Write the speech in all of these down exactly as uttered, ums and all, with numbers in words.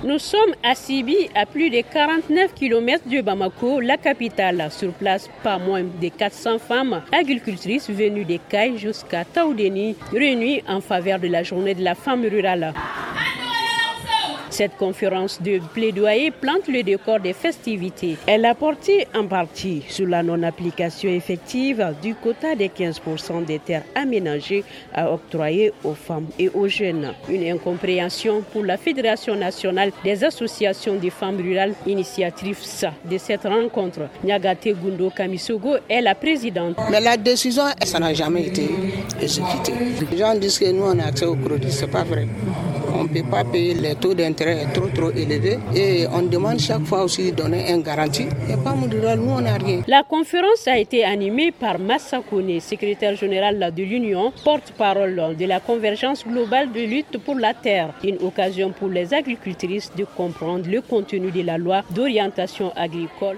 Nous sommes à Sibi, à plus de quarante-neuf kilomètres de Bamako, la capitale. Sur place, pas moins de quatre cents femmes agricultrices venues des Cailles jusqu'à Taoudeni, réunies en faveur de la journée de la femme rurale. Cette conférence de plaidoyer plante le décor des festivités. Elle a porté en partie sur la non-application effective du quota des quinze pour cent des terres aménagées à octroyer aux femmes et aux jeunes. Une incompréhension pour la Fédération nationale des associations des femmes rurales, initiatrice de cette rencontre. Nyagate Gundo Kamisogo est la présidente. Mais la décision, ça n'a jamais été exécutée. Les gens disent que nous, on a accès au crédit. Ce n'est pas vrai. On ne peut pas payer les taux d'intérêt trop trop élevés et on demande chaque fois aussi de donner une garantie. Et pas rural, nous on n'a rien. La conférence a été animée par Massa Kone, secrétaire général de l'Union, porte-parole de la convergence globale de lutte pour la terre. Une occasion pour les agricultrices de comprendre le contenu de la loi d'orientation agricole.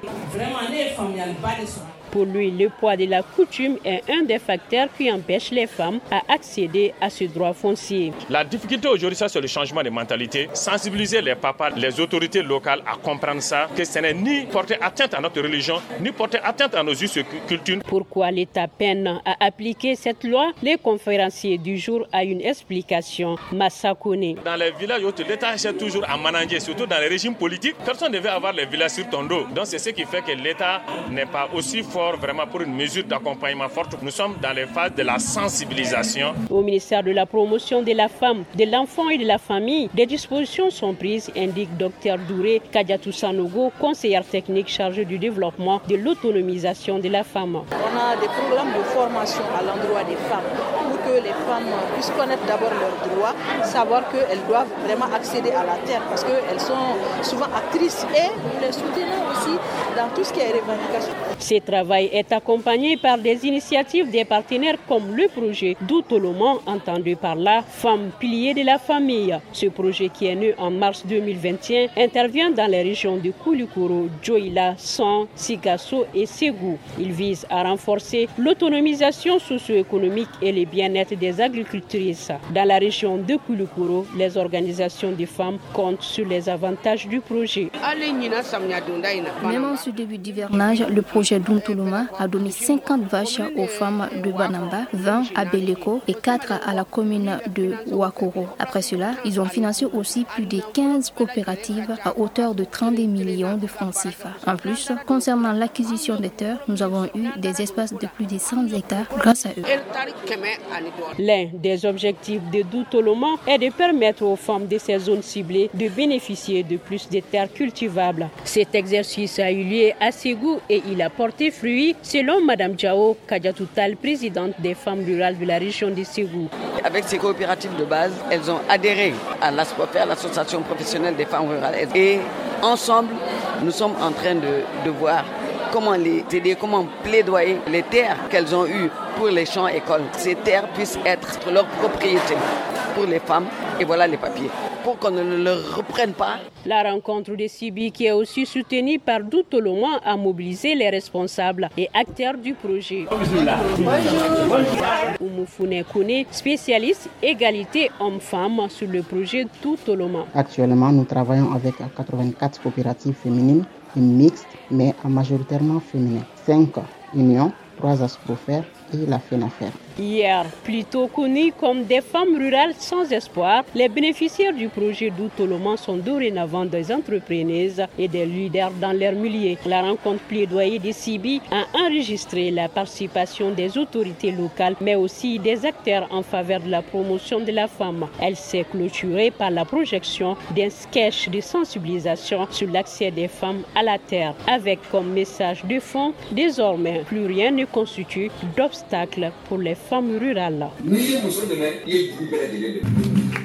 Pour lui, le poids de la coutume est un des facteurs qui empêche les femmes à accéder à ce droit foncier. La difficulté aujourd'hui, ça, c'est le changement de mentalité. Sensibiliser les papas, les autorités locales à comprendre ça, que ce n'est ni porter atteinte à notre religion, ni porter atteinte à nos us et cultures. Pourquoi l'État peine à appliquer cette loi? Les conférenciers du jour a une explication. Massa Kone. Dans les villages, l'État cherche toujours à manager, surtout dans les régimes politiques. Personne ne veut avoir les villages sur ton dos. Donc c'est ce qui fait que l'État n'est pas aussi fort vraiment pour une mesure d'accompagnement forte. Nous sommes dans les phases de la sensibilisation. Au ministère de la promotion de la femme, de l'enfant et de la famille, des dispositions sont prises, indique Dr Douré Kadiatou Sanogo, conseillère technique chargée du développement de l'autonomisation de la femme. On a des programmes de formation à l'endroit des femmes pour que les femmes puissent connaître d'abord leurs droits, savoir qu'elles doivent vraiment accéder à la terre parce qu'elles sont souvent actrices et nous les soutenons aussi dans tout ce qui est revendication. Ce travail est accompagné par des initiatives des partenaires comme le projet d'Outoloman, entendu par là Femmes piliers de la famille. Ce projet qui est né en mars deux mille vingt et un intervient dans les régions de Koulikoro, Djoila, San, Sigasso et Ségou. Il vise à renforcer l'autonomisation socio-économique et le bien-être des agricultrices. Dans la région de Koulikoro, les organisations de femmes comptent sur les avantages du projet. Même en ce début d'hivernage, le projet d'Outoloman a donné cinquante vaches aux femmes de Banamba, vingt à Beleko et quatre à la commune de Ouakoro. Après cela, ils ont financé aussi plus de quinze coopératives à hauteur de trente millions de francs C F A. En plus, concernant l'acquisition des terres, nous avons eu des espaces de plus de cent hectares grâce à eux. L'un des objectifs de Outoloman est de permettre aux femmes de ces zones ciblées de bénéficier de plus de terres cultivables. Cet exercice a eu lieu à Ségou et il a porté fruit, selon Mme Djao Kadiatoutal, présidente des femmes rurales de la région de Ségou. Avec ces coopératives de base, elles ont adhéré à l'ASPOFER, l'association professionnelle des femmes rurales. Et ensemble, nous sommes en train de, de voir comment les aider, comment plaidoyer les terres qu'elles ont eues pour les champs écoles. Ces terres puissent être leur propriété pour les femmes et voilà les papiers, pour qu'on ne le reprenne pas. La rencontre de Sibi, qui est aussi soutenue par Outoloman, a mobilisé les responsables et acteurs du projet. Oumoufouné Kone, spécialiste égalité hommes-femmes sur le projet Outoloman. Actuellement, nous travaillons avec quatre-vingt-quatre coopératives féminines et mixtes, mais majoritairement féminines. cinq unions, trois ASPOFER et la FENAFER. Hier, plutôt connues comme des femmes rurales sans espoir, les bénéficiaires du projet Outoloman sont dorénavant des entrepreneuses et des leaders dans leur milieu. La rencontre plaidoyer de Sibi a enregistré la participation des autorités locales, mais aussi des acteurs en faveur de la promotion de la femme. Elle s'est clôturée par la projection d'un sketch de sensibilisation sur l'accès des femmes à la terre, avec comme message de fond, désormais, plus rien ne constitue d'obstacle pour les femmes rurales.